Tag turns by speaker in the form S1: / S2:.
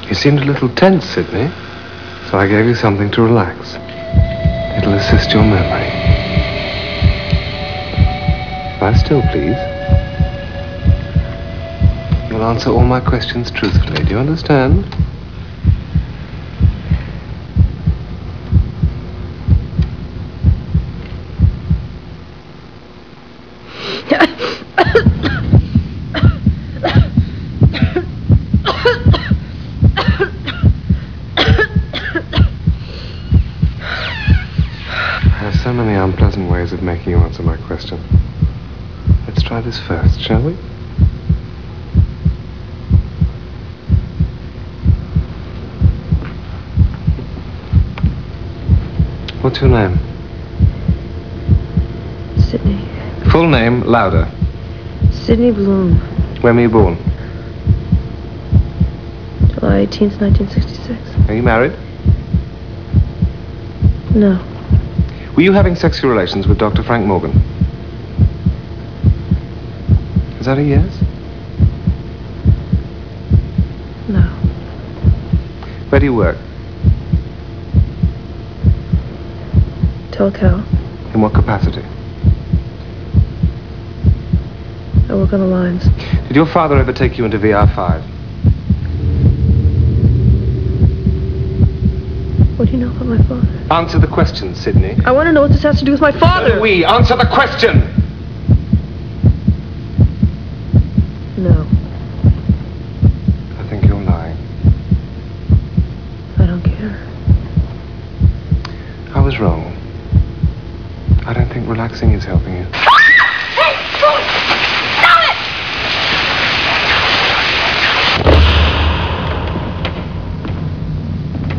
S1: You seemed a little tense, Sydney, so I gave you something to relax. It'll assist your memory. Lie still, please. You'll answer all my questions truthfully. Do you understand? I have so many unpleasant ways of making you answer my question. Let's try this first, shall we? What's your name?
S2: Sydney.
S1: Full name, louder.
S2: Sydney Bloom.
S1: When were you born?
S2: July 18th, 1966.
S1: Are you married?
S2: No.
S1: Were you having sexual relations with Dr. Frank Morgan? Is that a yes?
S2: No.
S1: Where do you work?
S2: Telcal.
S1: In what capacity?
S2: I work on the lines.
S1: Did your father ever take you into VR5?
S2: What do you know about my father?
S1: Answer the question, Sydney.
S2: I want to know what this has to do with my father!
S1: We answer the question!
S2: No.
S1: I think you're lying.
S2: I don't care.
S1: I was wrong. I don't think relaxing is helping you.